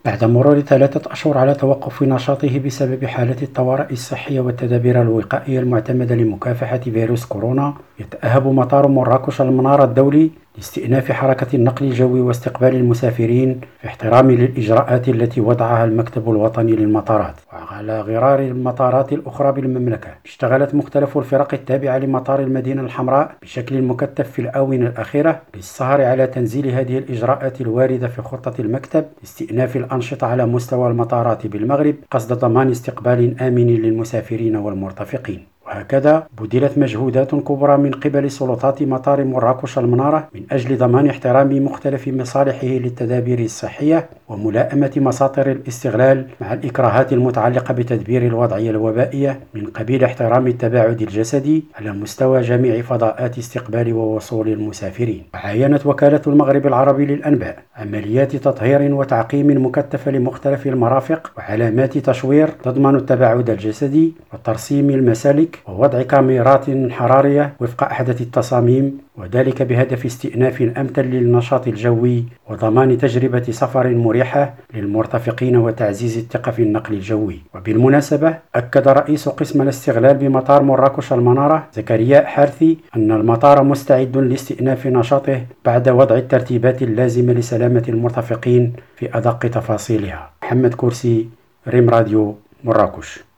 بعد مرور 3 أشهر على توقف نشاطه بسبب حالة الطوارئ الصحية والتدابير الوقائية المعتمدة لمكافحة فيروس كورونا، يتأهب مطار مراكش المنارة الدولي لاستئناف حركة النقل الجوي واستقبال المسافرين في احترام للإجراءات التي وضعها المكتب الوطني للمطارات. وعلى غرار المطارات الأخرى بالمملكة، اشتغلت مختلف الفرق التابعة لمطار المدينة الحمراء بشكل مكثف في الآونة الأخيرة للسهر على تنزيل هذه الإجراءات الواردة في خطة المكتب لاستئناف الأنشطة على مستوى المطارات بالمغرب قصد ضمان استقبال آمن للمسافرين والمرتفقين. وهكذا بذلت مجهودات كبرى من قبل سلطات مطار مراكش المنارة من أجل ضمان احترام مختلف مصالحه للتدابير الصحية وملائمة مساطر الاستغلال مع الإكراهات المتعلقة بتدبير الوضعية الوبائية من قبيل احترام التباعد الجسدي على مستوى جميع فضاءات استقبال ووصول المسافرين. وعاينت وكالة المغرب العربي للأنباء عمليات تطهير وتعقيم مكثفة لمختلف المرافق وعلامات تشوير تضمن التباعد الجسدي وترسيم المسالك ووضع كاميرات حرارية وفق أحدث التصاميم، وذلك بهدف استئناف أمثل للنشاط الجوي وضمان تجربة سفر مريحة للمرتفقين وتعزيز الثقة في النقل الجوي. وبالمناسبة، أكد رئيس قسم الاستغلال بمطار مراكش المنارة زكريا حارثي أن المطار مستعد لاستئناف نشاطه بعد وضع الترتيبات اللازمة لسلامة المرتفقين في أدق تفاصيلها. محمد كرسي، ريم راديو، مراكش.